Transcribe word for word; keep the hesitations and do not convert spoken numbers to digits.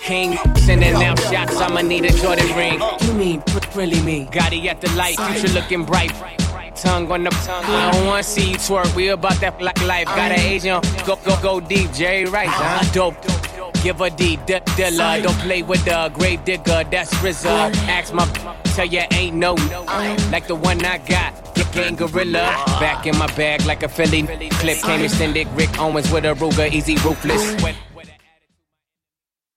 king. Sending out shots, I'ma need a Jordan ring. You mean, really me? Gotti at the light, future looking bright. Tongue on the tongue. I don't wanna see you twerk. We about that black life. Got an agent, go go go deep. Jerry Rice, huh? Dope. Give a D, D, Dilla. Don't play with the grave digger. That's R Z A. Ask my, tell ya ain't no like the one I got. Get gang gorilla. Back in my bag like a Philly clip. Came extended. Rick Owens with a Ruger, easy ruthless.